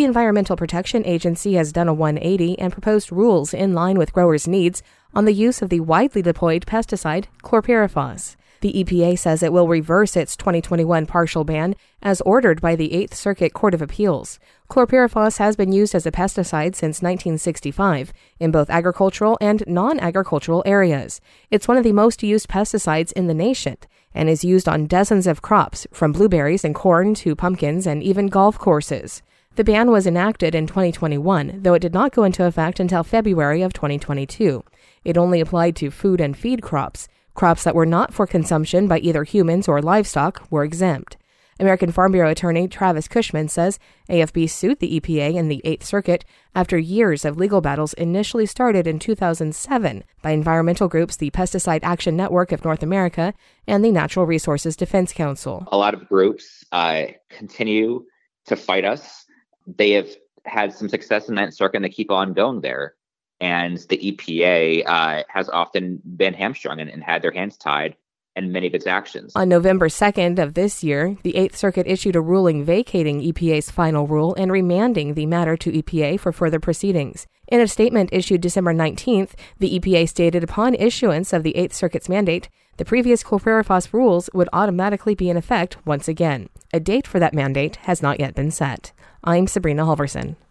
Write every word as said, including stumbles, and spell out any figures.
The Environmental Protection Agency has done a one eighty and proposed rules in line with growers' needs on the use of the widely deployed pesticide chlorpyrifos. The E P A says it will reverse its twenty twenty-one partial ban as ordered by the Eighth Circuit Court of Appeals. Chlorpyrifos has been used as a pesticide since nineteen sixty-five in both agricultural and non-agricultural areas. It's one of the most used pesticides in the nation and is used on dozens of crops, from blueberries and corn to pumpkins and even golf courses. The ban was enacted in twenty twenty-one, though it did not go into effect until February of twenty twenty-two. It only applied to food and feed crops. Crops that were not for consumption by either humans or livestock were exempt. American Farm Bureau attorney Travis Cushman says A F B sued the E P A in the Eighth Circuit after years of legal battles initially started in two thousand seven by environmental groups the Pesticide Action Network of North America and the Natural Resources Defense Council. A lot of groups uh, continue to fight us. They have had some success in that circuit and they keep on going there. And the E P A uh, has often been hamstrung and, and had their hands tied in many of its actions. On November second of this year, the Eighth Circuit issued a ruling vacating E P A's final rule and remanding the matter to E P A for further proceedings. In a statement issued December nineteenth, the E P A stated upon issuance of the Eighth Circuit's mandate, the previous chlorpyrifos rules would automatically be in effect once again. A date for that mandate has not yet been set. I'm Sabrina Halverson.